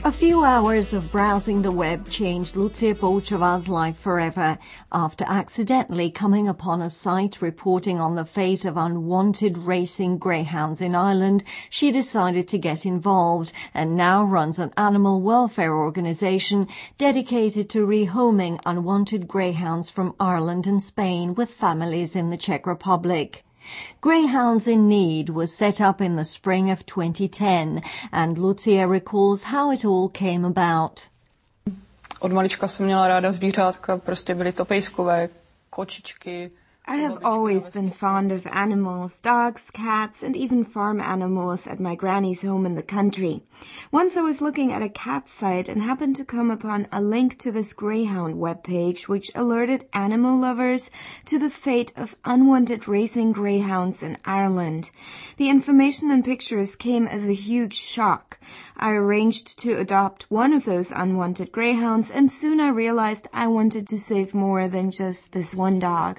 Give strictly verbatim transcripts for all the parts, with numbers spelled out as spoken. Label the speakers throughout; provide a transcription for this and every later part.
Speaker 1: A few hours of browsing the web changed Lucie Pouchova's life forever after accidentally coming upon a site reporting on the fate of unwanted racing greyhounds in Ireland. She decided to get involved and now runs an animal welfare organisation dedicated to rehoming unwanted greyhounds from Ireland and Spain with families in the Czech Republic. Greyhounds in Need was set up in the spring of twenty ten, and Lucie recalls how it all came about.
Speaker 2: Od malička jsem měla ráda zvířátka, prostě byly to pejskové, kočičky.
Speaker 3: I have always been fond of animals, dogs, cats, and even farm animals at my granny's home in the country. Once I was looking at a cat site and happened to come upon a link to this greyhound webpage which alerted animal lovers to the fate of unwanted racing greyhounds in Ireland. The information and pictures came as a huge shock. I arranged to adopt one of those unwanted greyhounds, and soon I realized I wanted to save more than just this one dog.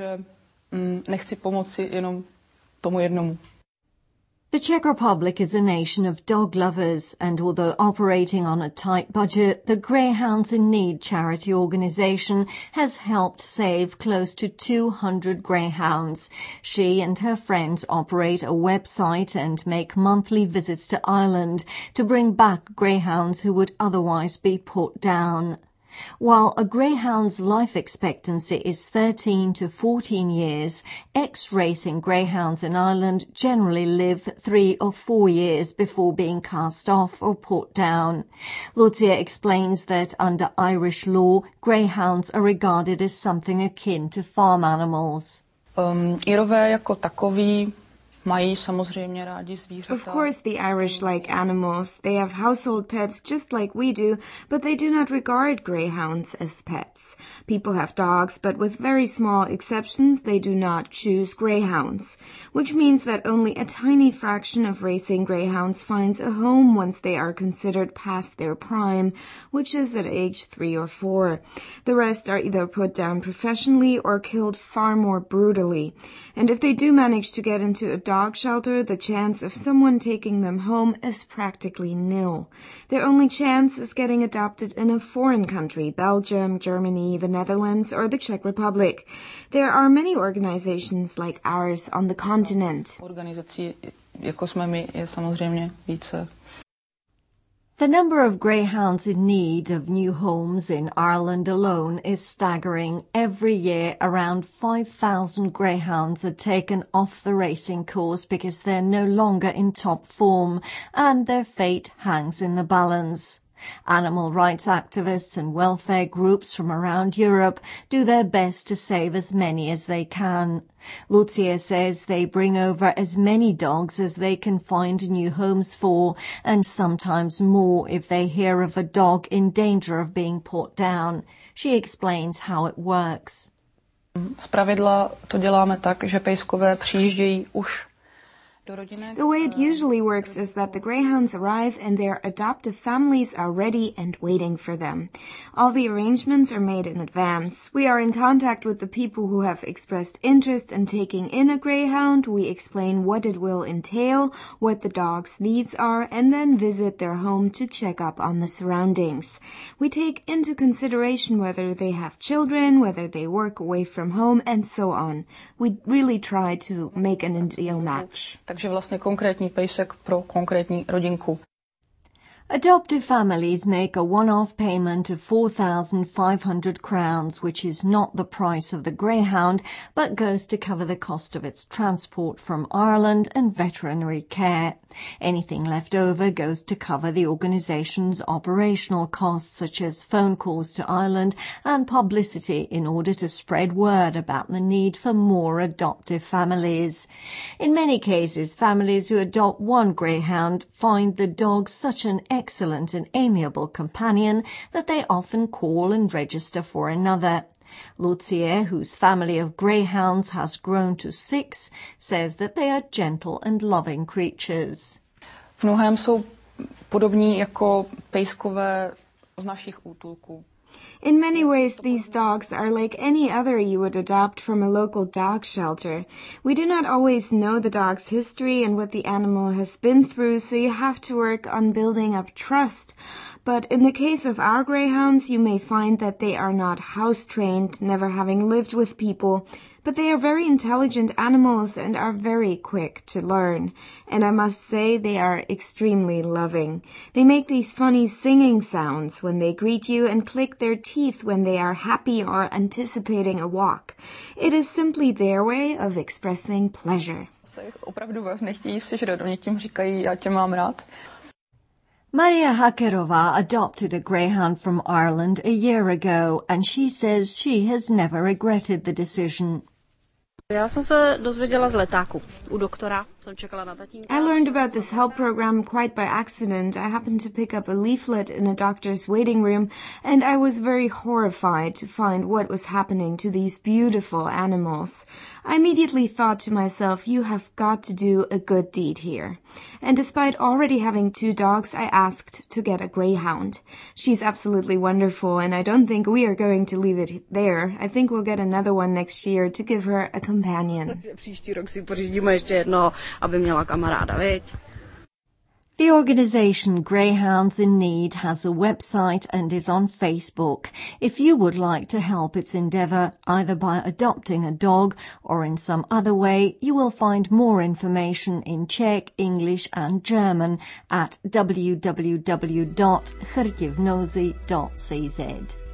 Speaker 2: Nechci pomoci jenom tomu jednomu.
Speaker 1: The Czech Republic is a nation of dog lovers, and although operating on a tight budget, the Greyhounds in Need charity organisation has helped save close to two hundred greyhounds. She and her friends operate a website and make monthly visits to Ireland to bring back greyhounds who would otherwise be put down. While a greyhound's life expectancy is thirteen to fourteen years, ex-racing greyhounds in Ireland generally live three or four years before being cast off or put down. Lucie explains that under Irish law, greyhounds are regarded as something akin to farm animals.
Speaker 2: Um, Irové jako takoví mají samozřejmě rádi zvířata.
Speaker 3: Of course the Irish like animals. They have household pets just like we do, but they do not regard greyhounds as pets. People have dogs, but with very small exceptions, they do not choose greyhounds, which means that only a tiny fraction of racing greyhounds finds a home once they are considered past their prime, which is at age three or four. The rest are either put down professionally or killed far more brutally. And if they do manage to get into a dog shelter, the chance of someone taking them home is practically nil. Their only chance is getting adopted in a foreign country, Belgium, Germany, the Netherlands, or the Czech Republic. There are many organizations like ours on the continent.
Speaker 2: Organizací, jako jsme my, je samozřejmě více.
Speaker 1: The number of greyhounds in need of new homes in Ireland alone is staggering. Every year, around five thousand greyhounds are taken off the racing course because they're no longer in top form, and their fate hangs in the balance. Animal rights activists and welfare groups from around Europe do their best to save as many as they can. Lucie says they bring over as many dogs as they can find new homes for, and sometimes more if they hear of a dog in danger of being put down. She explains how it works.
Speaker 2: Zpravidla to děláme tak, že pejskové přijíždějí už.
Speaker 3: The way it usually works is that the greyhounds arrive and their adoptive families are ready and waiting for them. All the arrangements are made in advance. We are in contact with the people who have expressed interest in taking in a greyhound. We explain what it will entail, what the dog's needs are, and then visit their home to check up on the surroundings. We take into consideration whether they have children, whether they work away from home, and so on. We really try to make an ideal match.
Speaker 2: Takže vlastně konkrétní pejsek pro konkrétní rodinku.
Speaker 1: Adoptive families make a one-off payment of four thousand five hundred crowns, which is not the price of the greyhound, but goes to cover the cost of its transport from Ireland and veterinary care. Anything left over goes to cover the organisation's operational costs, such as phone calls to Ireland and publicity in order to spread word about the need for more adoptive families. In many cases, families who adopt one greyhound find the dog such an excellent and amiable companion that they often call and register for another. Lucie, whose family of greyhounds has grown to six, says that they are gentle and loving creatures.
Speaker 2: V mnohém jsou podobní jako pejskové z našich útulků.
Speaker 3: In many ways, these dogs are like any other you would adopt from a local dog shelter. We do not always know the dog's history and what the animal has been through, so you have to work on building up trust. But in the case of our greyhounds, you may find that they are not house-trained, never having lived with people, but they are very intelligent animals and are very quick to learn. And I must say they are extremely loving. They make these funny singing sounds when they greet you and click their teeth when they are happy or anticipating a walk. It is simply their way of expressing pleasure.
Speaker 2: Opravdu vás nechtějí sežrat, oni tím říkají, já tě mám rád.
Speaker 1: Maria Hakerová adopted a greyhound from Ireland a year ago, and she says she has never regretted the decision.
Speaker 4: Já jsem se dozvěděla z letáku u doktora. Jsem čekala na tatínka.
Speaker 3: I learned about this help program quite by accident. I happened to pick up a leaflet in a doctor's waiting room, and I was very horrified to find what was happening to these beautiful animals. I immediately thought to myself, you have got to do a good deed here. And despite already having two dogs, I asked to get a greyhound. She's absolutely wonderful, and I don't think we are going to leave it there. I think we'll get another one next year to give her a companion.
Speaker 4: Příští rok si pořídíme ještě jednoho, aby měla kamaráda, viď?
Speaker 1: The organisation Greyhounds in Need has a website and is on Facebook. If you would like to help its endeavour, either by adopting a dog or in some other way, you will find more information in Czech, English and German at w w w dot hrtivnozy dot c z.